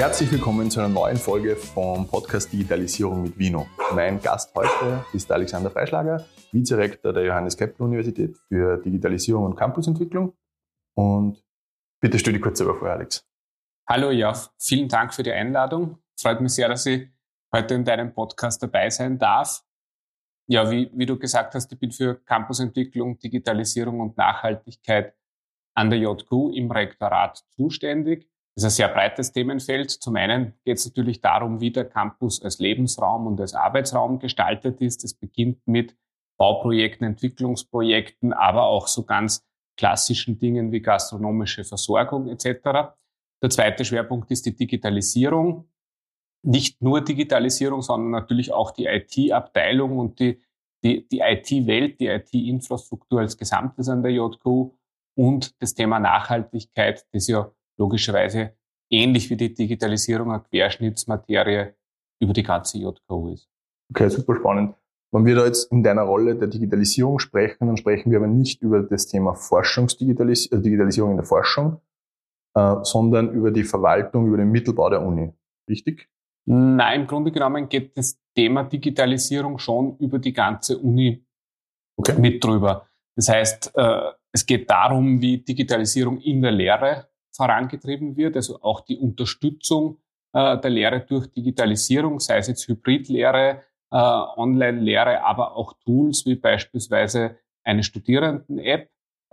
Herzlich willkommen zu einer neuen Folge vom Podcast Digitalisierung mit Vino. Mein Gast heute ist der Alexander Freischlager, Vizerektor der Johannes Kepler Universität für Digitalisierung und Campusentwicklung. Und bitte stell dich kurz selber vor, Alex. Hallo, ja, vielen Dank für die Einladung. Freut mich sehr, dass ich heute in deinem Podcast dabei sein darf. Ja, wie du gesagt hast, ich bin für Campusentwicklung, Digitalisierung und Nachhaltigkeit an der JKU im Rektorat zuständig. Das ist ein sehr breites Themenfeld. Zum einen geht es natürlich darum, wie der Campus als Lebensraum und als Arbeitsraum gestaltet ist. Das beginnt mit Bauprojekten, Entwicklungsprojekten, aber auch so ganz klassischen Dingen wie gastronomische Versorgung etc. Der zweite Schwerpunkt ist die Digitalisierung. Nicht nur Digitalisierung, sondern natürlich auch die IT-Abteilung und die IT-Welt, die IT-Infrastruktur als Gesamtes an der JKU und das Thema Nachhaltigkeit, das ja logischerweise ähnlich wie die Digitalisierung eine Querschnittsmaterie über die ganze JKU ist. Okay, super spannend. Wenn wir da jetzt in deiner Rolle der Digitalisierung sprechen, dann sprechen wir aber nicht über das Thema Digitalisierung in der Forschung, sondern über die Verwaltung, über den Mittelbau der Uni. Richtig? Nein, im Grunde genommen geht das Thema Digitalisierung schon über die ganze Uni mit drüber. Das heißt, es geht darum, wie Digitalisierung in der Lehre vorangetrieben wird, also auch die Unterstützung der Lehre durch Digitalisierung, sei es jetzt Hybridlehre, Online-Lehre, aber auch Tools wie beispielsweise eine Studierenden-App.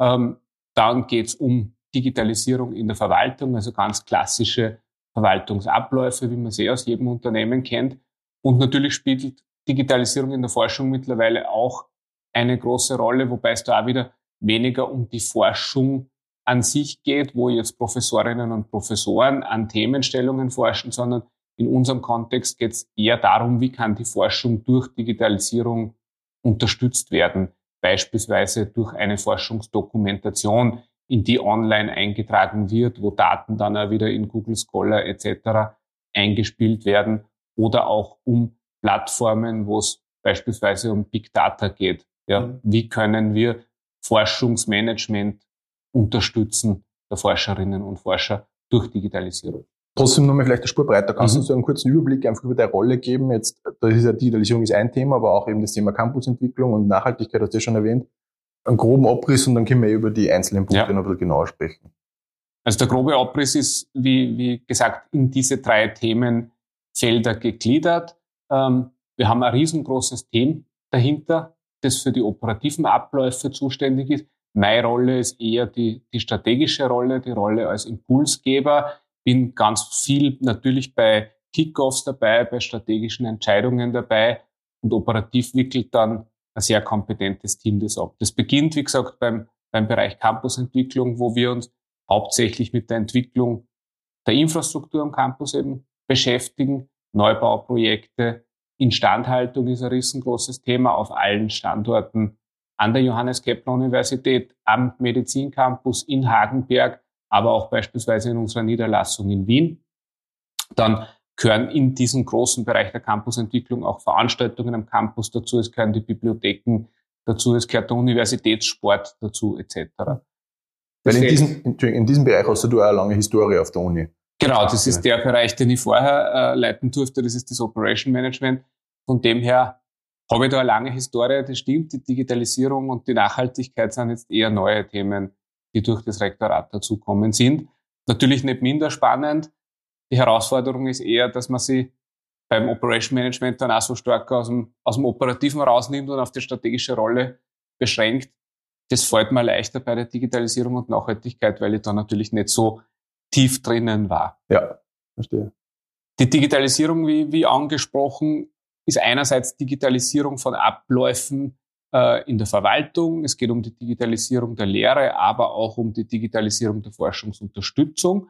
Dann geht es um Digitalisierung in der Verwaltung, also ganz klassische Verwaltungsabläufe, wie man sie aus jedem Unternehmen kennt. Und natürlich spielt Digitalisierung in der Forschung mittlerweile auch eine große Rolle, wobei es da auch wieder weniger um die Forschung an sich geht, wo jetzt Professorinnen und Professoren an Themenstellungen forschen, sondern in unserem Kontext geht es eher darum, wie kann die Forschung durch Digitalisierung unterstützt werden, beispielsweise durch eine Forschungsdokumentation, in die online eingetragen wird, wo Daten dann auch wieder in Google Scholar etc. eingespielt werden, oder auch um Plattformen, wo es beispielsweise um Big Data geht. Ja, wie können wir Forschungsmanagement unterstützen der Forscherinnen und Forscher durch Digitalisierung? Trotzdem nochmal vielleicht eine Spur breiter. Kannst du uns so einen kurzen Überblick einfach über deine Rolle geben? Jetzt, das ist ja Digitalisierung ist ein Thema, aber auch eben das Thema Campusentwicklung und Nachhaltigkeit, hast du ja schon erwähnt. Einen groben Abriss und dann können wir über die einzelnen Punkte noch ein bisschen genauer sprechen. Also der grobe Abriss ist, wie gesagt, in diese 3 Themenfelder gegliedert. Wir haben ein riesengroßes Team dahinter, das für die operativen Abläufe zuständig ist. Meine Rolle ist eher die strategische Rolle, die Rolle als Impulsgeber. Bin ganz viel natürlich bei Kickoffs dabei, bei strategischen Entscheidungen dabei und operativ wickelt dann ein sehr kompetentes Team das ab. Das beginnt, wie gesagt, beim Bereich Campusentwicklung, wo wir uns hauptsächlich mit der Entwicklung der Infrastruktur am Campus eben beschäftigen. Neubauprojekte, Instandhaltung ist ein riesengroßes Thema auf allen Standorten an der Johannes Kepler Universität, am Medizincampus in Hagenberg, aber auch beispielsweise in unserer Niederlassung in Wien. Dann gehören in diesem großen Bereich der Campusentwicklung auch Veranstaltungen am Campus dazu, es gehören die Bibliotheken dazu, es gehört der Universitätssport dazu, etc. Weil in diesem Bereich hast du auch eine lange Historie auf der Uni. Genau, das ist der Bereich, den ich vorher leiten durfte, das ist das Operation Management. Von dem her habe ich da eine lange Historie, das stimmt, die Digitalisierung und die Nachhaltigkeit sind jetzt eher neue Themen, die durch das Rektorat dazukommen sind. Natürlich nicht minder spannend. Die Herausforderung ist eher, dass man sich beim Operation Management dann auch so stark aus dem Operativen rausnimmt und auf die strategische Rolle beschränkt. Das fällt mir leichter bei der Digitalisierung und Nachhaltigkeit, weil ich da natürlich nicht so tief drinnen war. Ja, verstehe. Die Digitalisierung, wie angesprochen, ist einerseits Digitalisierung von Abläufen in der Verwaltung. Es geht um die Digitalisierung der Lehre, aber auch um die Digitalisierung der Forschungsunterstützung.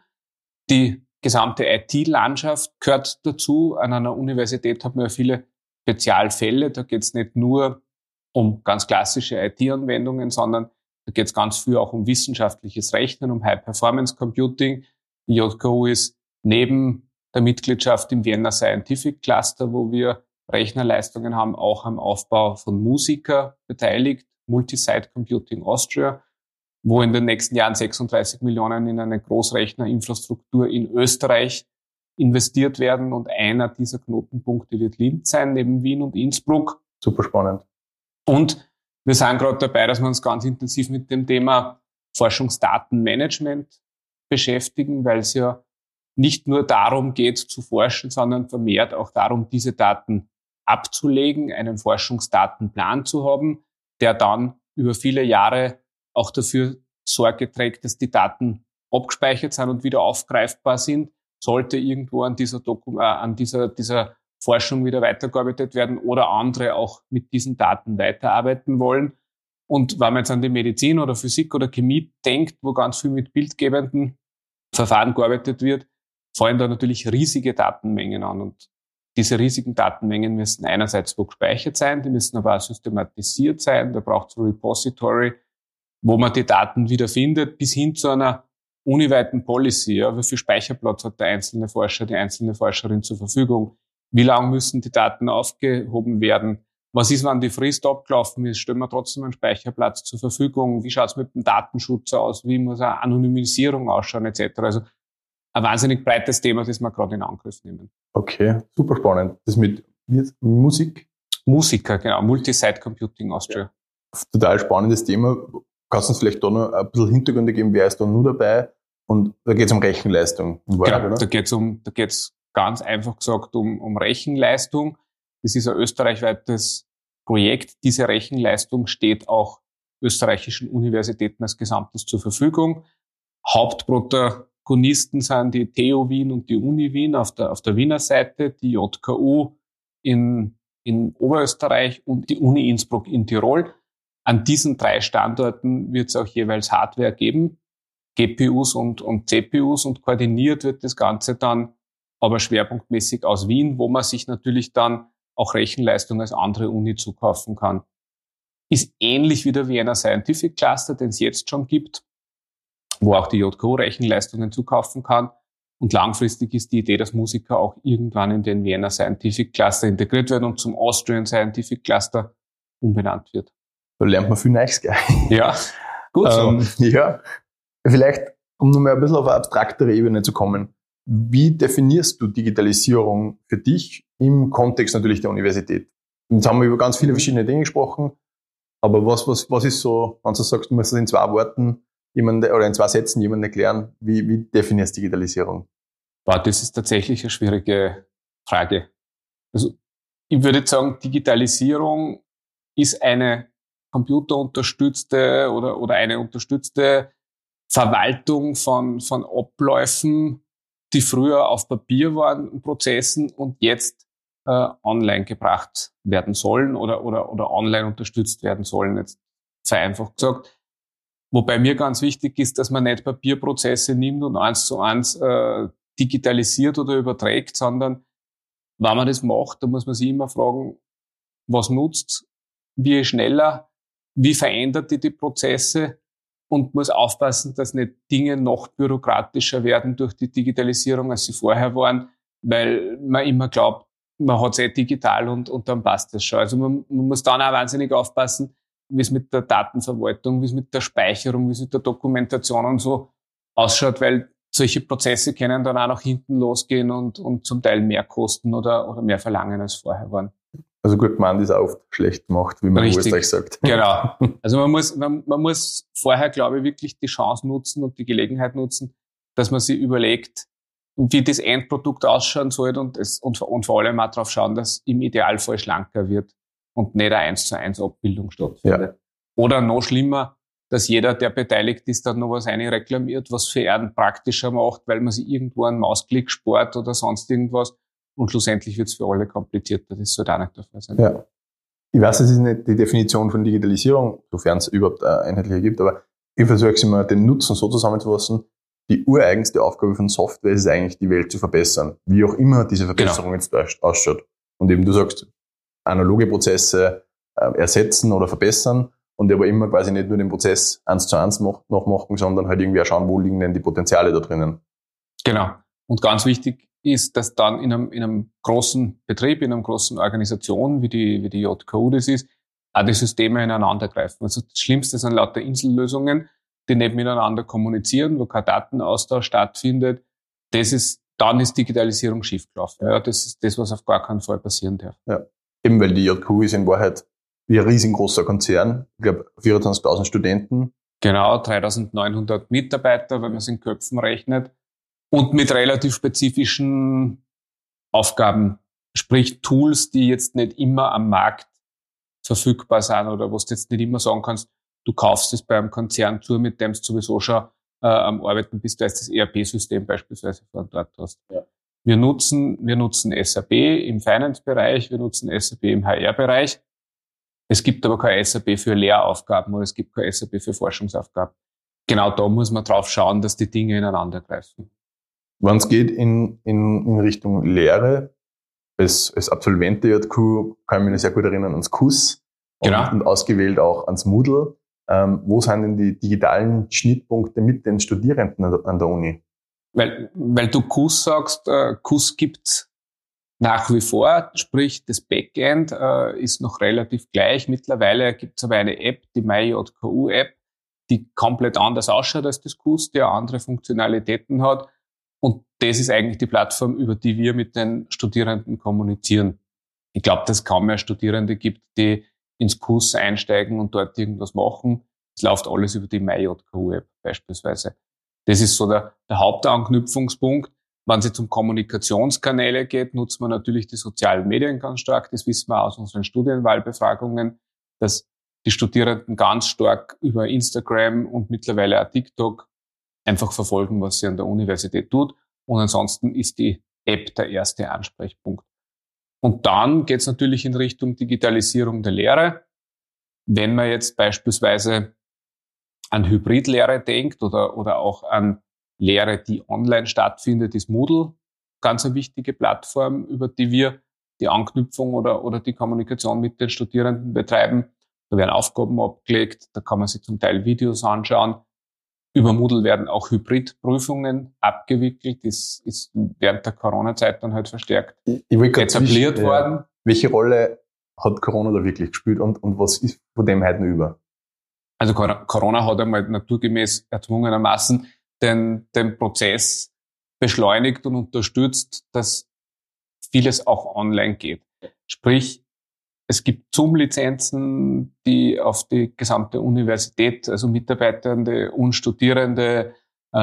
Die gesamte IT-Landschaft gehört dazu. An einer Universität hat man ja viele Spezialfälle. Da geht es nicht nur um ganz klassische IT-Anwendungen, sondern da geht es ganz viel auch um wissenschaftliches Rechnen, um High-Performance-Computing. Die JKU ist neben der Mitgliedschaft im Vienna Scientific Cluster, wo wir Rechnerleistungen haben, auch am Aufbau von Musica beteiligt, Multi-Site Computing Austria, wo in den nächsten Jahren 36 Millionen in eine Großrechnerinfrastruktur in Österreich investiert werden und einer dieser Knotenpunkte wird Linz sein, neben Wien und Innsbruck. Super spannend. Und wir sind gerade dabei, dass wir uns ganz intensiv mit dem Thema Forschungsdatenmanagement beschäftigen, weil es ja nicht nur darum geht zu forschen, sondern vermehrt auch darum, diese Daten abzulegen, einen Forschungsdatenplan zu haben, der dann über viele Jahre auch dafür Sorge trägt, dass die Daten abgespeichert sind und wieder aufgreifbar sind, sollte irgendwo an dieser Forschung wieder weitergearbeitet werden oder andere auch mit diesen Daten weiterarbeiten wollen. Und wenn man jetzt an die Medizin oder Physik oder Chemie denkt, wo ganz viel mit bildgebenden Verfahren gearbeitet wird, fallen da natürlich riesige Datenmengen an. Und diese riesigen Datenmengen müssen einerseits wo gespeichert sein, die müssen aber auch systematisiert sein. Da braucht es ein Repository, wo man die Daten wiederfindet, bis hin zu einer uniweiten Policy. Ja, wie viel Speicherplatz hat der einzelne Forscher, die einzelne Forscherin zur Verfügung? Wie lang müssen die Daten aufgehoben werden? Was ist, wenn die Frist abgelaufen ist? Stellen wir trotzdem einen Speicherplatz zur Verfügung? Wie schaut es mit dem Datenschutz aus? Wie muss eine Anonymisierung ausschauen, etc.? Also ein wahnsinnig breites Thema, das wir gerade in Angriff nehmen. Okay, super spannend. Das mit Musik? Musiker, genau. Multi-Site Computing Austria. Ja. Total spannendes Thema. Kannst du uns vielleicht da noch ein bisschen Hintergründe geben? Wer ist da nur dabei? Und da geht es um Rechenleistung. Genau, da geht's ganz einfach gesagt um Rechenleistung. Das ist ein österreichweites Projekt. Diese Rechenleistung steht auch österreichischen Universitäten als Gesamtes zur Verfügung. Hauptprotagonisten sind die TU Wien und die Uni Wien auf der Wiener Seite, die JKU in Oberösterreich und die Uni Innsbruck in Tirol. An diesen 3 Standorten wird es auch jeweils Hardware geben, GPUs und CPUs, und koordiniert wird das Ganze dann aber schwerpunktmäßig aus Wien, wo man sich natürlich dann auch Rechenleistung als andere Uni zukaufen kann. Ist ähnlich wie der Vienna Scientific Cluster, den es jetzt schon gibt, wo auch die JKU Rechenleistungen zukaufen kann. Und langfristig ist die Idee, dass Musiker auch irgendwann in den Vienna Scientific Cluster integriert werden und zum Austrian Scientific Cluster umbenannt wird. Da lernt man viel Neues gleich. Ja, gut so. Ja, vielleicht, um nochmal ein bisschen auf eine abstraktere Ebene zu kommen. Wie definierst du Digitalisierung für dich im Kontext natürlich der Universität? Jetzt haben wir über ganz viele verschiedene Dinge gesprochen, aber was ist so, wenn du sagst, du musst es in 2 Worten oder in 2 Sätzen jemandem erklären, wie definierst du Digitalisierung? Das ist tatsächlich eine schwierige Frage. Also, ich würde sagen, Digitalisierung ist eine computerunterstützte oder eine unterstützte Verwaltung von Abläufen, die früher auf Papier waren, Prozessen, und jetzt online gebracht werden sollen oder online unterstützt werden sollen, jetzt vereinfacht gesagt. Wobei mir ganz wichtig ist, dass man nicht Papierprozesse nimmt und 1:1 digitalisiert oder überträgt, sondern wenn man das macht, dann muss man sich immer fragen, was nutzt, wie schneller, wie verändert die Prozesse, und muss aufpassen, dass nicht Dinge noch bürokratischer werden durch die Digitalisierung, als sie vorher waren, weil man immer glaubt, man hat es digital und dann passt das schon. Also man muss dann auch wahnsinnig aufpassen, wie es mit der Datenverwaltung, wie es mit der Speicherung, wie es mit der Dokumentation und so ausschaut, weil solche Prozesse können dann auch nach hinten losgehen und zum Teil mehr kosten oder mehr verlangen, als vorher waren. Also gut gemeint ist auch oft schlecht gemacht, wie man in Österreich sagt. Genau. Also man muss vorher, glaube ich, wirklich die Chance nutzen und die Gelegenheit nutzen, dass man sich überlegt, wie das Endprodukt ausschauen soll und vor allem auch darauf schauen, dass im Idealfall schlanker wird und nicht eine 1:1 Abbildung stattfindet. Ja. Oder noch schlimmer, dass jeder, der beteiligt ist, dann noch was reklamiert, was für einen praktischer macht, weil man sich irgendwo einen Mausklick spart oder sonst irgendwas. Und schlussendlich wird es für alle komplizierter. Das sollte auch nicht der Fall sein. Ja. Ich weiß, das ist nicht die Definition von Digitalisierung, sofern es überhaupt eine einheitliche gibt, aber ich versuche es immer, den Nutzen so zusammenzufassen. Die ureigenste Aufgabe von Software ist es eigentlich, die Welt zu verbessern. Wie auch immer diese Verbesserung jetzt ausschaut. Und eben du sagst, analoge Prozesse ersetzen oder verbessern und aber immer quasi nicht nur den Prozess 1:1 nachmachen, sondern halt irgendwie auch schauen, wo liegen denn die Potenziale da drinnen. Genau. Und ganz wichtig ist, dass dann in einem großen Betrieb, in einer großen Organisation, wie die JKU das ist, auch die Systeme ineinander greifen. Also das Schlimmste sind lauter Insellösungen, die nicht miteinander kommunizieren, wo kein Datenaustausch stattfindet. Das ist dann ist Digitalisierung schiefgelaufen. Ja, das ist das, was auf gar keinen Fall passieren darf. Ja. Eben weil die JQ ist in Wahrheit wie ein riesengroßer Konzern. Ich glaube 24.000 Studenten. Genau, 3.900 Mitarbeiter, wenn man es in Köpfen rechnet. Und mit relativ spezifischen Aufgaben. Sprich Tools, die jetzt nicht immer am Markt verfügbar sind oder was du jetzt nicht immer sagen kannst, du kaufst es beim Konzern zu, mit dem du sowieso schon am Arbeiten bist, weil du das ERP-System beispielsweise von dort hast. Ja. Wir nutzen SAP im Finance-Bereich, wir nutzen SAP im HR-Bereich. Es gibt aber kein SAP für Lehraufgaben oder es gibt kein SAP für Forschungsaufgaben. Genau da muss man drauf schauen, dass die Dinge ineinander greifen. Wenn es geht in Richtung Lehre, als Absolvent der JQ kann ich mich sehr gut erinnern ans KUS und ausgewählt auch ans Moodle. Wo sind denn die digitalen Schnittpunkte mit den Studierenden an der Uni? Weil du KUS sagst, KUS gibt's nach wie vor, sprich das Backend ist noch relativ gleich. Mittlerweile gibt's aber eine App, die MyJKU-App, die komplett anders ausschaut als das KUS, die auch andere Funktionalitäten hat. Und das ist eigentlich die Plattform, über die wir mit den Studierenden kommunizieren. Ich glaube, dass es kaum mehr Studierende gibt, die ins KUS einsteigen und dort irgendwas machen. Es läuft alles über die MyJKU-App beispielsweise. Das ist so der Hauptanknüpfungspunkt. Wenn es jetzt um Kommunikationskanäle geht, nutzt man natürlich die sozialen Medien ganz stark. Das wissen wir aus unseren Studienwahlbefragungen, dass die Studierenden ganz stark über Instagram und mittlerweile auch TikTok einfach verfolgen, was sie an der Universität tut. Und ansonsten ist die App der erste Ansprechpunkt. Und dann geht es natürlich in Richtung Digitalisierung der Lehre. Wenn man jetzt beispielsweise an Hybridlehre denkt oder auch an Lehre, die online stattfindet, ist Moodle ganz eine wichtige Plattform, über die wir die Anknüpfung oder die Kommunikation mit den Studierenden betreiben. Da werden Aufgaben abgelegt, da kann man sich zum Teil Videos anschauen. Über Moodle werden auch Hybridprüfungen abgewickelt. Das ist während der Corona-Zeit dann halt verstärkt etabliert worden. Welche Rolle hat Corona da wirklich gespielt und was ist von dem heute noch über? Also Corona hat einmal naturgemäß erzwungenermaßen den Prozess beschleunigt und unterstützt, dass vieles auch online geht. Sprich, es gibt Zoom-Lizenzen, die auf die gesamte Universität, also Mitarbeitende und Studierende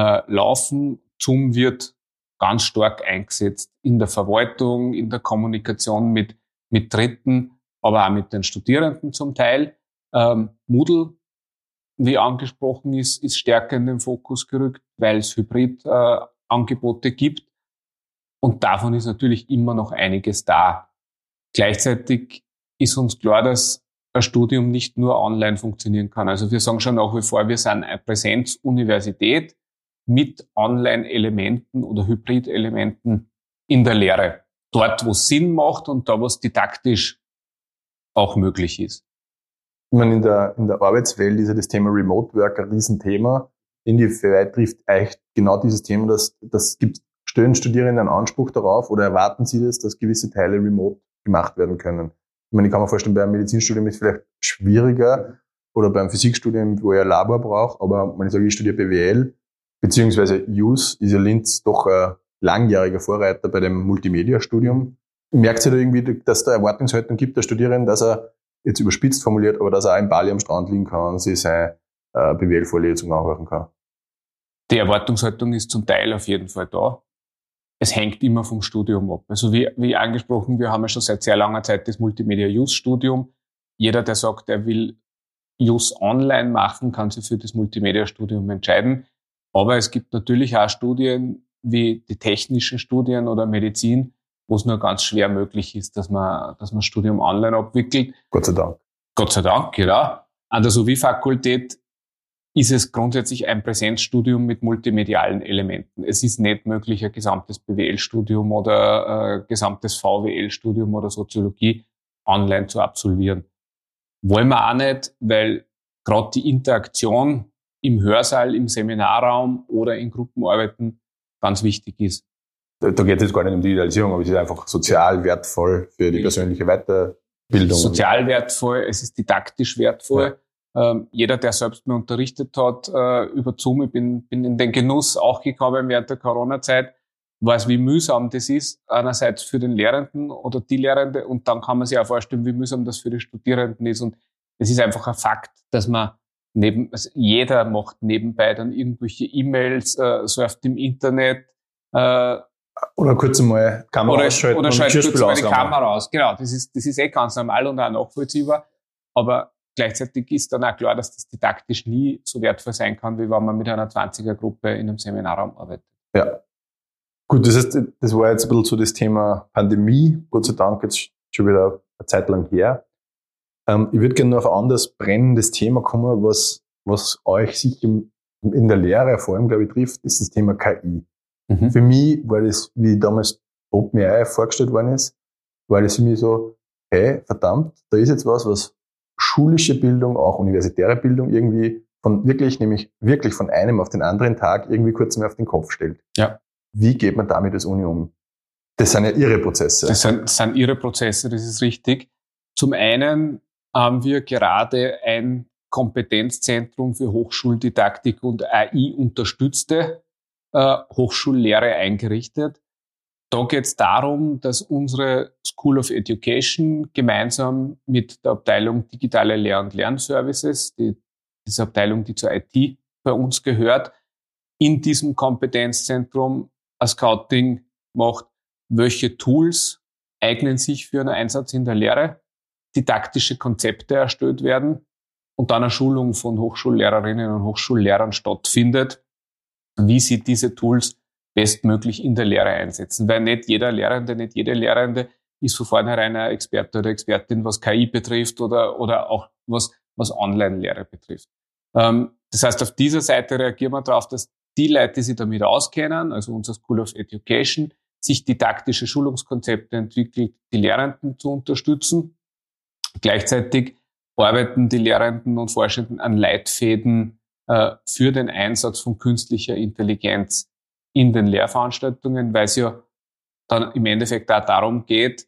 laufen. Zoom wird ganz stark eingesetzt in der Verwaltung, in der Kommunikation mit Dritten, aber auch mit den Studierenden zum Teil. Moodle, wie angesprochen ist stärker in den Fokus gerückt, weil es Hybrid-Angebote gibt. Und davon ist natürlich immer noch einiges da. Gleichzeitig ist uns klar, dass ein Studium nicht nur online funktionieren kann. Also wir sagen schon nach wie vor, wir sind eine Präsenzuniversität mit Online-Elementen oder Hybrid-Elementen in der Lehre. Dort, wo es Sinn macht und da, wo es didaktisch auch möglich ist. Ich meine, in der Arbeitswelt ist ja das Thema Remote Work ein Riesenthema. Inwieweit trifft eigentlich genau dieses Thema, stellen Studierende einen Anspruch darauf oder erwarten sie das, dass gewisse Teile remote gemacht werden können? Ich meine, ich kann mir vorstellen, bei einem Medizinstudium ist es vielleicht schwieriger oder beim Physikstudium, wo ich ein Labor brauche, aber wenn ich sage, ich studiere BWL, beziehungsweise JUS, ist ja Linz doch ein langjähriger Vorreiter bei dem Multimedia-Studium. Merkt ihr da irgendwie, dass da Erwartungshaltung gibt der Studierenden, dass er, jetzt überspitzt formuliert, aber dass er auch in Bali am Strand liegen kann und sich seine BWL-Vorlesung anhören kann? Die Erwartungshaltung ist zum Teil auf jeden Fall da. Es hängt immer vom Studium ab. Also wie angesprochen, wir haben ja schon seit sehr langer Zeit das Multimedia-JUS-Studium. Jeder, der sagt, er will JUS online machen, kann sich für das Multimedia-Studium entscheiden. Aber es gibt natürlich auch Studien wie die technischen Studien oder Medizin, wo es nur ganz schwer möglich ist, dass man das Studium online abwickelt. Gott sei Dank. Gott sei Dank, genau. An der SOVI-Fakultät ist es grundsätzlich ein Präsenzstudium mit multimedialen Elementen. Es ist nicht möglich, ein gesamtes BWL-Studium oder ein gesamtes VWL-Studium oder Soziologie online zu absolvieren. Wollen wir auch nicht, weil gerade die Interaktion im Hörsaal, im Seminarraum oder in Gruppenarbeiten ganz wichtig ist. Da geht es jetzt gar nicht um Digitalisierung, aber es ist einfach sozial wertvoll für die persönliche Weiterbildung. Sozial wertvoll, es ist didaktisch wertvoll. Ja. Jeder, der selbst mal unterrichtet hat über Zoom, ich bin in den Genuss auch gekommen während der Corona-Zeit, weiß, wie mühsam das ist, einerseits für den Lehrenden oder die Lehrende, und dann kann man sich auch vorstellen, wie mühsam das für die Studierenden ist. Und es ist einfach ein Fakt, dass man also jeder macht nebenbei dann irgendwelche E-Mails, surft im Internet, oder kurz einmal Kamera ausschalten oder schaltet kurz mal die ausräumen. Kamera aus. Genau, das ist ganz normal und auch nachvollziehbar. Aber gleichzeitig ist dann auch klar, dass das didaktisch nie so wertvoll sein kann, wie wenn man mit einer 20er-Gruppe in einem Seminarraum arbeitet. Ja. Gut, das heißt, das war jetzt ein bisschen so das Thema Pandemie. Gott sei Dank jetzt schon wieder eine Zeit lang her. Ich würde gerne noch auf ein anderes brennendes Thema kommen, was euch sicher in der Lehre vor allem, glaube ich, trifft, ist das Thema KI. Mhm. Für mich war das, wie damals OpenAI vorgestellt worden ist, war das für mich so, hey, verdammt, da ist jetzt was schulische Bildung, auch universitäre Bildung irgendwie nämlich wirklich von einem auf den anderen Tag irgendwie kurz mal auf den Kopf stellt. Ja. Wie geht man damit als Uni um? Das sind ja ihre Prozesse. Das sind ihre Prozesse, das ist richtig. Zum einen haben wir gerade ein Kompetenzzentrum für Hochschuldidaktik und AI-unterstützte Hochschullehre eingerichtet. Da geht es darum, dass unsere School of Education gemeinsam mit der Abteilung Digitale Lehr- und Lernservices, diese Abteilung, die zur IT bei uns gehört, in diesem Kompetenzzentrum ein Scouting macht, welche Tools eignen sich für einen Einsatz in der Lehre, didaktische Konzepte erstellt werden und dann eine Schulung von Hochschullehrerinnen und Hochschullehrern stattfindet, wie sie diese Tools bestmöglich in der Lehre einsetzen. Weil nicht jeder Lehrende, nicht jede Lehrende ist von vornherein ein Experte oder Expertin, was KI betrifft oder auch was Online-Lehre betrifft. Das heißt, auf dieser Seite reagieren wir darauf, dass die Leute, die sich damit auskennen, also unser School of Education, sich didaktische Schulungskonzepte entwickelt, die Lehrenden zu unterstützen. Gleichzeitig arbeiten die Lehrenden und Forschenden an Leitfäden für den Einsatz von künstlicher Intelligenz in den Lehrveranstaltungen, weil es ja dann im Endeffekt auch darum geht,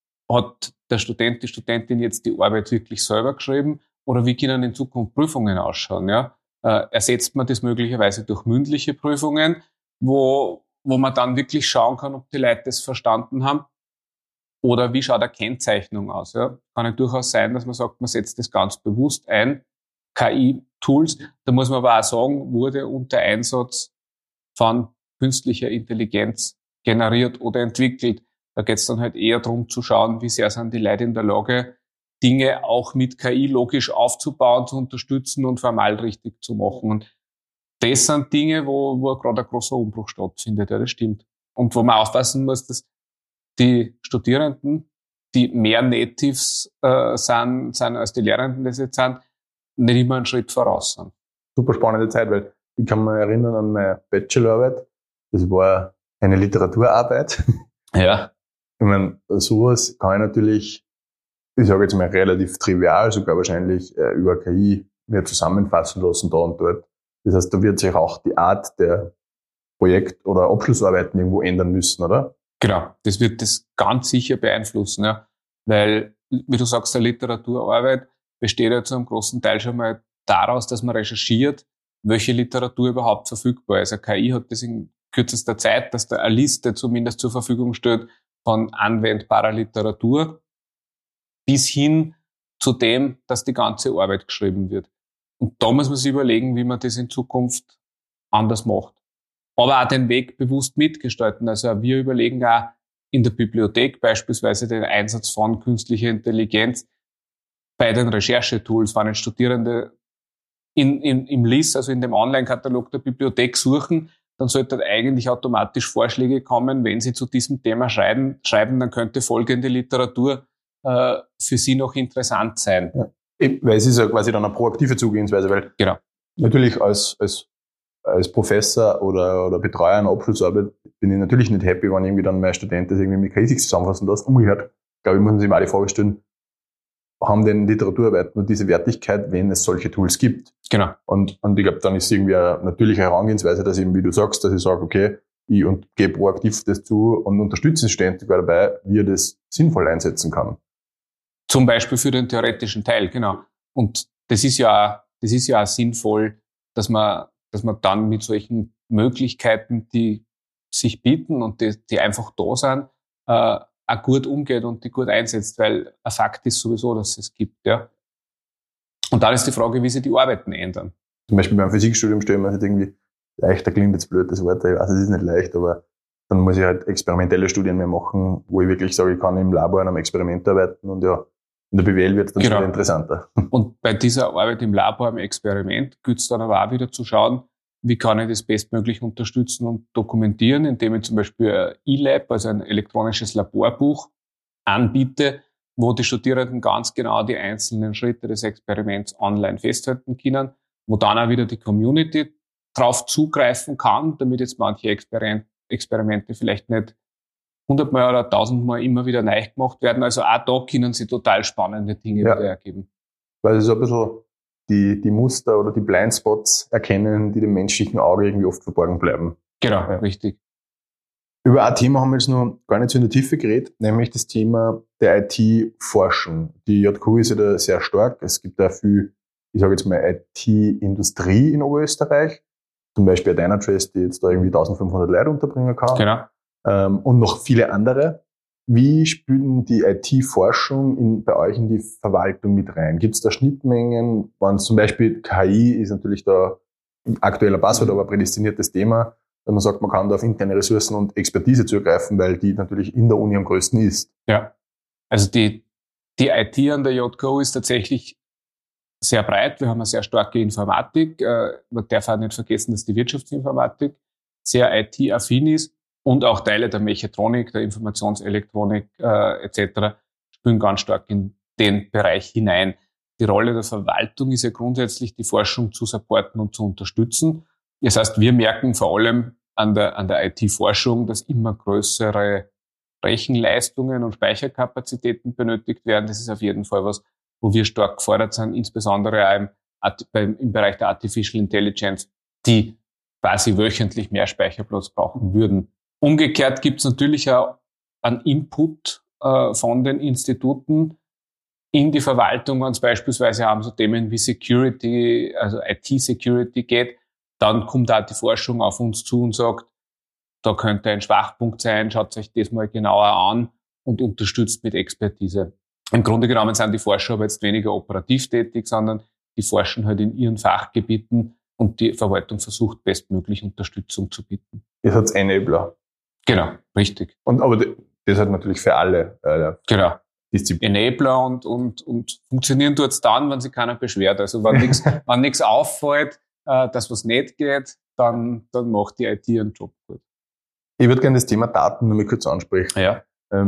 hat der Student, die Studentin jetzt die Arbeit wirklich selber geschrieben oder wie können in Zukunft Prüfungen ausschauen? Ja? Ersetzt man das möglicherweise durch mündliche Prüfungen, wo man dann wirklich schauen kann, ob die Leute das verstanden haben? Oder wie schaut eine Kennzeichnung aus? Ja? Kann ja durchaus sein, dass man sagt, man setzt das ganz bewusst ein, KI-Tools. Da muss man aber auch sagen, wurde unter Einsatz von künstlicher Intelligenz generiert oder entwickelt. Da geht es dann halt eher darum zu schauen, wie sehr sind die Leute in der Lage, Dinge auch mit KI logisch aufzubauen, zu unterstützen und formal richtig zu machen. Und das sind Dinge, wo gerade ein großer Umbruch stattfindet, ja, das stimmt. Und wo man aufpassen muss, dass die Studierenden, die mehr Natives sind als die Lehrenden das jetzt sind, nicht immer einen Schritt voraus sind. Super spannende Zeit, weil ich kann mich erinnern an meine Bachelorarbeit. Das war eine Literaturarbeit. Ja. Ich meine, sowas kann ich natürlich, ich sage jetzt mal relativ trivial, sogar wahrscheinlich über KI mir zusammenfassen lassen, da und dort. Das heißt, da wird sich auch die Art der Projekt- oder Abschlussarbeiten irgendwo ändern müssen, oder? Genau, das wird das ganz sicher beeinflussen, ja. Weil, wie du sagst, eine Literaturarbeit besteht ja zu einem großen Teil schon mal daraus, dass man recherchiert, welche Literatur überhaupt verfügbar ist. Eine KI hat das in kürzester Zeit, dass da eine Liste zumindest zur Verfügung steht von anwendbarer Literatur bis hin zu dem, dass die ganze Arbeit geschrieben wird. Und da muss man sich überlegen, wie man das in Zukunft anders macht. Aber auch den Weg bewusst mitgestalten. Also wir überlegen auch in der Bibliothek beispielsweise den Einsatz von künstlicher Intelligenz bei den Recherchetools, wenn jetzt Studierende im LIS, also in dem Online-Katalog der Bibliothek suchen, dann sollten eigentlich automatisch Vorschläge kommen, wenn sie zu diesem Thema schreiben, dann könnte folgende Literatur für sie noch interessant sein. Ja. Weil es ist ja quasi dann eine proaktive Zugehensweise, weil genau. Natürlich als Professor oder Betreuer einer Abschlussarbeit bin ich natürlich nicht happy, wenn irgendwie dann mein Student das irgendwie mit KI zusammenfassen lässt. Umgekehrt, glaube ich, muss man sich mal die Frage stellen, haben denn Literaturarbeiten nur diese Wertigkeit, wenn es solche Tools gibt? Genau. Und ich glaube, dann ist es irgendwie eine natürliche Herangehensweise, dass eben, wie du sagst, dass ich sage, okay, ich gehe proaktiv das zu und unterstütze den Studenten dabei, wie er das sinnvoll einsetzen kann. Zum Beispiel für den theoretischen Teil, genau. Und das ist ja auch sinnvoll, dass man dann mit solchen Möglichkeiten, die sich bieten und die einfach da sind, auch gut umgeht und die gut einsetzt, weil ein Fakt ist sowieso, dass es gibt. Ja. Und dann ist die Frage, wie sich die Arbeiten ändern. Zum Beispiel beim Physikstudium stellen wir sich irgendwie, leichter klingt jetzt blöd, das Wort, ich weiß, es ist nicht leicht, aber dann muss ich halt experimentelle Studien mehr machen, wo ich wirklich sage, ich kann im Labor an einem Experiment arbeiten und ja, in der BWL wird es dann wieder interessanter. Und bei dieser Arbeit im Labor, am Experiment, gilt es dann aber auch wieder zu schauen, wie kann ich das bestmöglich unterstützen und dokumentieren, indem ich zum Beispiel ein E-Lab, also ein elektronisches Laborbuch, anbiete, wo die Studierenden ganz genau die einzelnen Schritte des Experiments online festhalten können, wo dann auch wieder die Community drauf zugreifen kann, damit jetzt manche Experimente vielleicht nicht 100-mal oder 1000-mal immer wieder neu gemacht werden. Also auch da können sie total spannende Dinge wieder ergeben. Weil es so ein bisschen die Muster oder die Blindspots erkennen, die dem menschlichen Auge irgendwie oft verborgen bleiben. Genau, richtig. Über ein Thema haben wir jetzt noch gar nicht so in der Tiefe geredet, nämlich das Thema der IT-Forschung. Die JKU ist ja da sehr stark. Es gibt da viel, ich sage jetzt mal, IT-Industrie in Oberösterreich. Zum Beispiel Dynatrace, die jetzt da irgendwie 1500 Leute unterbringen kann. Genau. Und noch viele andere. Wie spielt die IT-Forschung bei euch in die Verwaltung mit rein? Gibt es da Schnittmengen? Wenn zum Beispiel KI ist natürlich da ein aktueller Passwort, aber ein prädestiniertes Thema, wenn man sagt, man kann da auf interne Ressourcen und Expertise zugreifen, weil die natürlich in der Uni am größten ist. Ja, also die IT an der JKU ist tatsächlich sehr breit. Wir haben eine sehr starke Informatik. Man darf auch nicht vergessen, dass die Wirtschaftsinformatik sehr IT-affin ist. Und auch Teile der Mechatronik, der Informationselektronik etc. spielen ganz stark in den Bereich hinein. Die Rolle der Verwaltung ist ja grundsätzlich, die Forschung zu supporten und zu unterstützen. Das heißt, wir merken vor allem an der IT-Forschung, dass immer größere Rechenleistungen und Speicherkapazitäten benötigt werden. Das ist auf jeden Fall was, wo wir stark gefordert sind, insbesondere auch im Bereich der Artificial Intelligence, die quasi wöchentlich mehr Speicherplatz brauchen würden. Umgekehrt gibt es natürlich auch einen Input von den Instituten in die Verwaltung, wenn es beispielsweise um so Themen wie Security, also IT-Security geht, dann kommt auch die Forschung auf uns zu und sagt, da könnte ein Schwachpunkt sein, schaut euch das mal genauer an und unterstützt mit Expertise. Im Grunde genommen sind die Forscher aber jetzt weniger operativ tätig, sondern die forschen halt in ihren Fachgebieten und die Verwaltung versucht, bestmöglich Unterstützung zu bieten. Ihr seid Enabler. Genau, richtig. Aber das hat natürlich für alle genau. Disziplinen. Enabler und funktionieren tut's dann, wenn sich keiner beschwert. Also wenn nichts auffällt, dass was nicht geht, dann macht die IT ihren Job gut. Ich würde gerne das Thema Daten noch mal kurz ansprechen. Ja.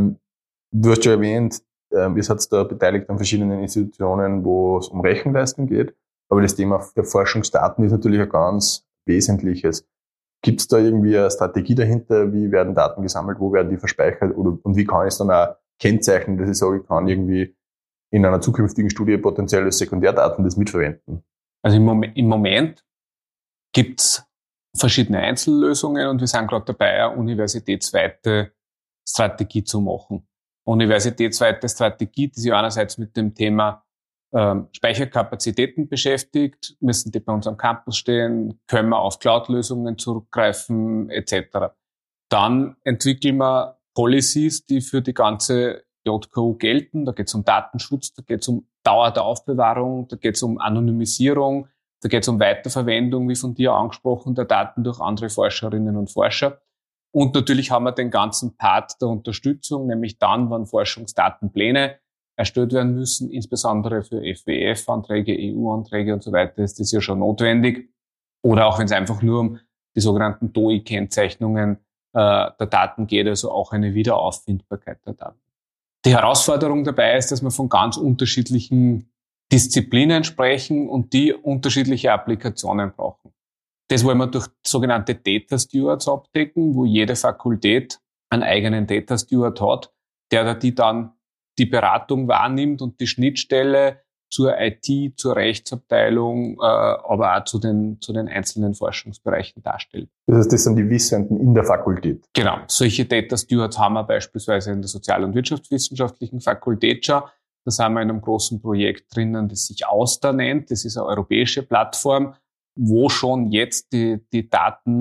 Du hast schon erwähnt, ihr seid da beteiligt an verschiedenen Institutionen, wo es um Rechenleistung geht. Aber das Thema der Forschungsdaten ist natürlich ein ganz wesentliches. Gibt es da irgendwie eine Strategie dahinter? Wie werden Daten gesammelt? Wo werden die verspeichert? Und wie kann ich es dann auch kennzeichnen, dass ich sage, ich kann irgendwie in einer zukünftigen Studie potenzielle Sekundärdaten das mitverwenden? Also im Moment gibt's verschiedene Einzellösungen und wir sind gerade dabei, eine universitätsweite Strategie zu machen. Universitätsweite Strategie, die sich einerseits mit dem Thema Speicherkapazitäten beschäftigt, müssen die bei uns am Campus stehen, können wir auf Cloud-Lösungen zurückgreifen etc. Dann entwickeln wir Policies, die für die ganze JKU gelten. Da geht es um Datenschutz, da geht es um Dauer der Aufbewahrung, da geht es um Anonymisierung, da geht es um Weiterverwendung, wie von dir angesprochen, der Daten durch andere Forscherinnen und Forscher. Und natürlich haben wir den ganzen Part der Unterstützung, nämlich dann, wenn Forschungsdatenpläne erstellt werden müssen, insbesondere für FWF-Anträge, EU-Anträge und so weiter, ist das ja schon notwendig. Oder auch wenn es einfach nur um die sogenannten DOI-Kennzeichnungen der Daten geht, also auch eine Wiederauffindbarkeit der Daten. Die Herausforderung dabei ist, dass wir von ganz unterschiedlichen Disziplinen sprechen und die unterschiedliche Applikationen brauchen. Das wollen wir durch sogenannte Data Stewards abdecken, wo jede Fakultät einen eigenen Data Steward hat, der oder die dann die Beratung wahrnimmt und die Schnittstelle zur IT, zur Rechtsabteilung, aber auch zu den einzelnen Forschungsbereichen darstellt. Das heißt, das sind die Wissenden in der Fakultät? Genau. Solche Data Stewards haben wir beispielsweise in der Sozial- und Wirtschaftswissenschaftlichen Fakultät schon. Da sind wir in einem großen Projekt drinnen, das sich AUSTA nennt. Das ist eine europäische Plattform, wo schon jetzt die Daten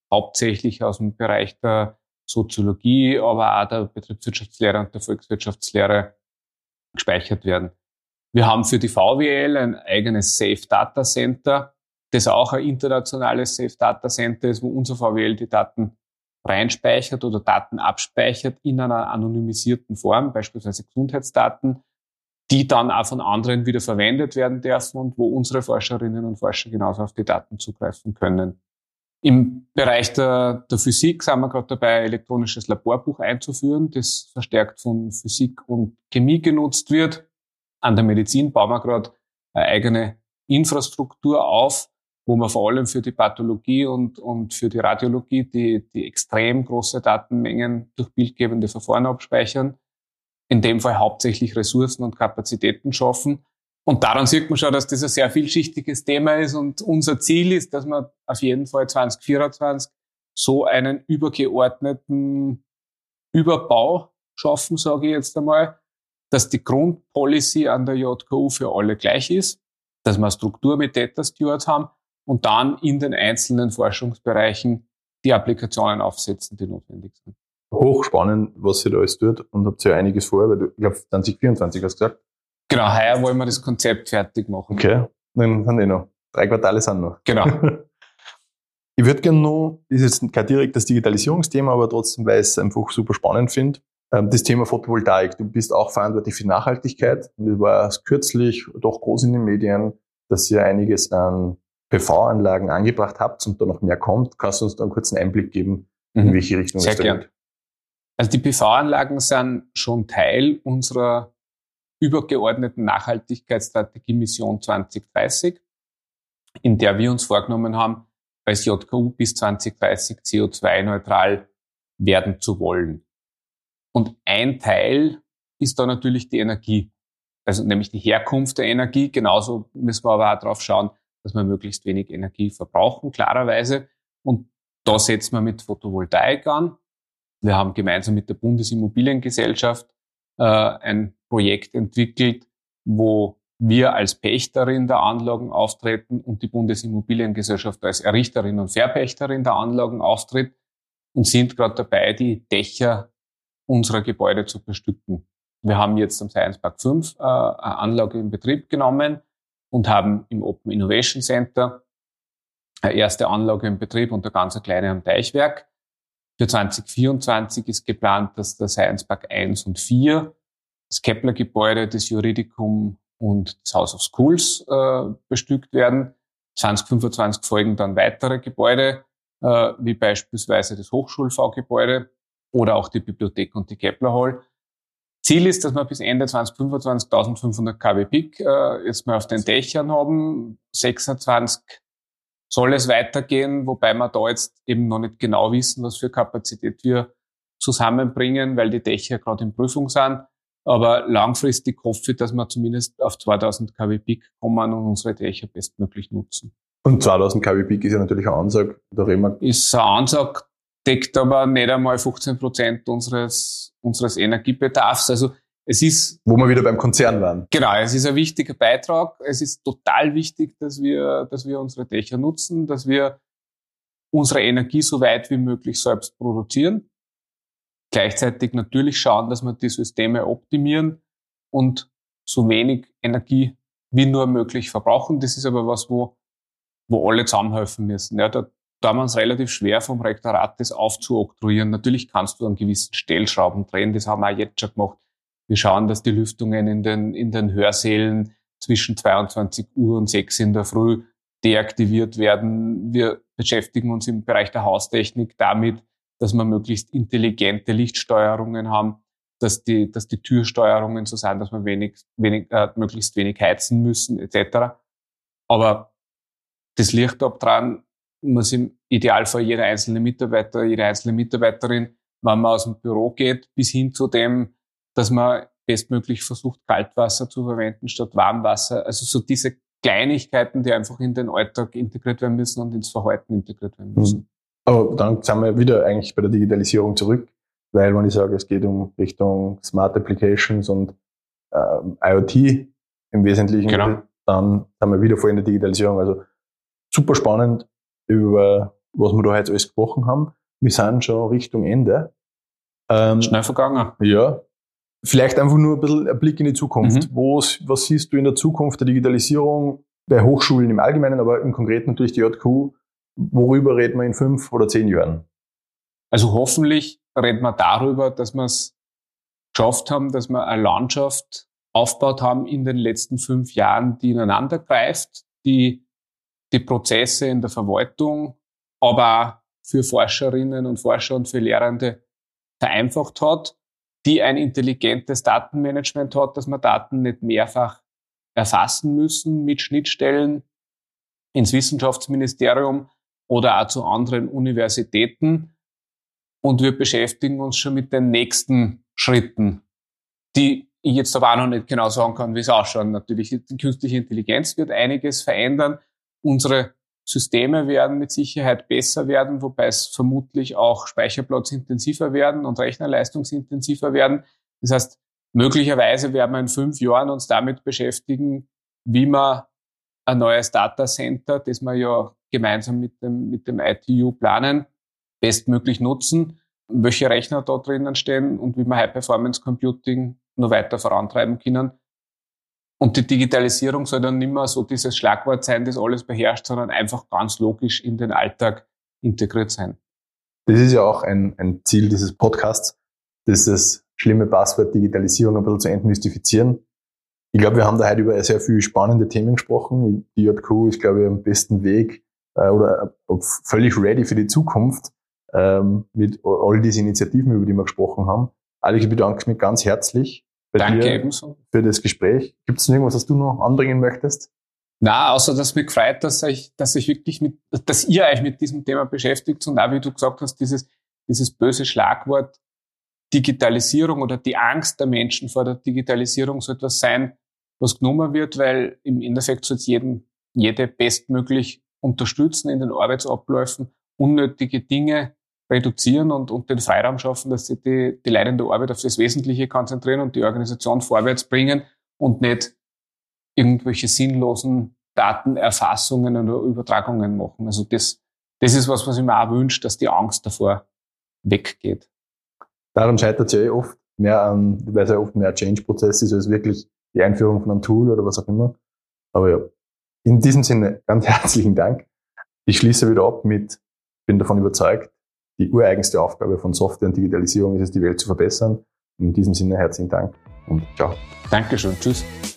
hauptsächlich aus dem Bereich der Soziologie, aber auch der Betriebswirtschaftslehre und der Volkswirtschaftslehre gespeichert werden. Wir haben für die VWL ein eigenes Safe Data Center, das auch ein internationales Safe Data Center ist, wo unser VWL die Daten reinspeichert oder Daten abspeichert in einer anonymisierten Form, beispielsweise Gesundheitsdaten, die dann auch von anderen wieder verwendet werden dürfen und wo unsere Forscherinnen und Forscher genauso auf die Daten zugreifen können. Im Bereich der Physik sind wir gerade dabei, ein elektronisches Laborbuch einzuführen, das verstärkt von Physik und Chemie genutzt wird. An der Medizin bauen wir gerade eine eigene Infrastruktur auf, wo wir vor allem für die Pathologie und für die Radiologie die extrem große Datenmengen durch bildgebende Verfahren abspeichern. In dem Fall hauptsächlich Ressourcen und Kapazitäten schaffen. Und daran sieht man schon, dass das ein sehr vielschichtiges Thema ist. Und unser Ziel ist, dass wir auf jeden Fall 2024 so einen übergeordneten Überbau schaffen, sage ich jetzt einmal, dass die Grundpolicy an der JKU für alle gleich ist, dass wir eine Struktur mit Data Stewards haben und dann in den einzelnen Forschungsbereichen die Applikationen aufsetzen, die notwendig sind. Hochspannend, was ihr da alles tut, und habt ja einiges vor, weil du, ich glaube, 2024 hast du gesagt. Genau, heuer wollen wir das Konzept fertig machen. Okay, dann sind noch 3 Quartale sind noch. Genau. Ich würde gerne noch, ist jetzt kein direktes Digitalisierungsthema, aber trotzdem, weil ich es einfach super spannend finde, das Thema Photovoltaik. Du bist auch verantwortlich für Nachhaltigkeit, und es war kürzlich doch groß in den Medien, dass ihr einiges an PV-Anlagen angebracht habt und da noch mehr kommt. Kannst du uns da einen kurzen Einblick geben, in welche Richtung es da geht? geht? Also die PV-Anlagen sind schon Teil unserer übergeordneten Nachhaltigkeitsstrategie Mission 2030, in der wir uns vorgenommen haben, als JKU bis 2030 CO2-neutral werden zu wollen. Und ein Teil ist da natürlich die Energie, also nämlich die Herkunft der Energie. Genauso müssen wir aber auch darauf schauen, dass wir möglichst wenig Energie verbrauchen, klarerweise. Und da setzen wir mit Photovoltaik an. Wir haben gemeinsam mit der Bundesimmobiliengesellschaft ein Projekt entwickelt, wo wir als Pächterin der Anlagen auftreten und die Bundesimmobiliengesellschaft als Errichterin und Verpächterin der Anlagen auftritt und sind gerade dabei, die Dächer unserer Gebäude zu bestücken. Wir haben jetzt am Science Park 5 eine Anlage in Betrieb genommen und haben im Open Innovation Center eine erste Anlage in Betrieb und eine ganz kleine am Teichwerk. Für 2024 ist geplant, dass der Science Park 1 und 4, das Kepler-Gebäude, das Juridikum und das House of Schools bestückt werden. 2025 folgen dann weitere Gebäude, wie beispielsweise das Hochschul-V-Gebäude oder auch die Bibliothek und die Kepler Hall. Ziel ist, dass wir bis Ende 2025 1500 kW Peak jetzt mal auf den Dächern haben. 26 soll es weitergehen, wobei wir da jetzt eben noch nicht genau wissen, was für Kapazität wir zusammenbringen, weil die Dächer gerade in Prüfung sind. Aber langfristig hoffe ich, dass wir zumindest auf 2000 kW Peak kommen und unsere Dächer bestmöglich nutzen. Und 2000 kW Peak ist ja natürlich eine Ansage. Da reden wir. Ist eine Ansage, deckt aber nicht einmal 15% unseres Energiebedarfs. Also es ist, wo wir wieder beim Konzern waren. Genau, es ist ein wichtiger Beitrag. Es ist total wichtig, dass wir unsere Dächer nutzen, dass wir unsere Energie so weit wie möglich selbst produzieren. Gleichzeitig natürlich schauen, dass wir die Systeme optimieren und so wenig Energie wie nur möglich verbrauchen. Das ist aber was, wo alle zusammenhelfen müssen. Ja, da haben wir uns relativ schwer vom Rektorat, das aufzuoktroyieren. Natürlich kannst du an gewissen Stellschrauben drehen, das haben wir auch jetzt schon gemacht. Wir schauen, dass die Lüftungen in den Hörsälen zwischen 22 Uhr und 6 in der Früh deaktiviert werden. Wir beschäftigen uns im Bereich der Haustechnik damit, dass wir möglichst intelligente Lichtsteuerungen haben, dass die Türsteuerungen so sind, dass wir möglichst wenig heizen müssen, etc. Aber das liegt ab dran, muss im Idealfall jeder einzelne Mitarbeiter, jede einzelne Mitarbeiterin, wenn man aus dem Büro geht, bis hin zu dem, dass man bestmöglich versucht, Kaltwasser zu verwenden statt Warmwasser. Also so diese Kleinigkeiten, die einfach in den Alltag integriert werden müssen und ins Verhalten integriert werden müssen. Aber dann sind wir wieder eigentlich bei der Digitalisierung zurück, weil wenn ich sage, es geht um Richtung Smart Applications und IoT im Wesentlichen, genau, dann sind wir wieder voll in der Digitalisierung. Also super spannend, über was wir da heute alles gesprochen haben. Wir sind schon Richtung Ende. Schnell vergangen. Ja. Vielleicht einfach nur ein bisschen ein Blick in die Zukunft. Was siehst du in der Zukunft der Digitalisierung bei Hochschulen im Allgemeinen, aber im Konkreten natürlich die JQ? Worüber reden wir in 5 oder 10 Jahren? Also hoffentlich reden wir darüber, dass wir es geschafft haben, dass wir eine Landschaft aufgebaut haben in den letzten 5 Jahren, die ineinander greift, die Prozesse in der Verwaltung, aber auch für Forscherinnen und Forscher und für Lehrende vereinfacht hat, die ein intelligentes Datenmanagement hat, dass wir Daten nicht mehrfach erfassen müssen mit Schnittstellen ins Wissenschaftsministerium oder auch zu anderen Universitäten. Und wir beschäftigen uns schon mit den nächsten Schritten, die ich jetzt aber auch noch nicht genau sagen kann, wie es ausschaut. Natürlich, die künstliche Intelligenz wird einiges verändern. Unsere Systeme werden mit Sicherheit besser werden, wobei es vermutlich auch speicherplatzintensiver werden und rechnerleistungsintensiver werden. Das heißt, möglicherweise werden wir in 5 Jahren uns damit beschäftigen, wie man ein neues Datacenter, das wir ja gemeinsam mit dem ITU planen, bestmöglich nutzen, welche Rechner da drinnen stehen und wie wir High-Performance Computing noch weiter vorantreiben können. Und die Digitalisierung soll dann nicht mehr so dieses Schlagwort sein, das alles beherrscht, sondern einfach ganz logisch in den Alltag integriert sein. Das ist ja auch ein Ziel dieses Podcasts, dieses schlimme Passwort Digitalisierung ein bisschen zu entmystifizieren. Ich glaube, wir haben da heute über sehr viele spannende Themen gesprochen. Die JQ ist, glaube ich, am besten Weg oder völlig ready für die Zukunft mit all diesen Initiativen, über die wir gesprochen haben. Alex, ich bedanke mich ganz herzlich bei dir ebenso für das Gespräch. Gibt es noch irgendwas, was du noch anbringen möchtest? Na, außer dass mich gefreut, dass ihr euch mit diesem Thema beschäftigt und auch, wie du gesagt hast, dieses böse Schlagwort Digitalisierung oder die Angst der Menschen vor der Digitalisierung soll etwas sein, was genommen wird, weil im Endeffekt soll es jede bestmöglich unterstützen in den Arbeitsabläufen, unnötige Dinge reduzieren und den Freiraum schaffen, dass sie die Leute in der Arbeit auf das Wesentliche konzentrieren und die Organisation vorwärts bringen und nicht irgendwelche sinnlosen Datenerfassungen oder Übertragungen machen. Also das ist was ich mir auch wünsche, dass die Angst davor weggeht. Daran scheitert es ja oft mehr weil es ja oft mehr Change-Prozess ist, als wirklich die Einführung von einem Tool oder was auch immer. Aber ja, in diesem Sinne ganz herzlichen Dank. Ich schließe wieder ab bin davon überzeugt, die ureigenste Aufgabe von Software und Digitalisierung ist es, die Welt zu verbessern. In diesem Sinne herzlichen Dank und ciao. Dankeschön. Tschüss.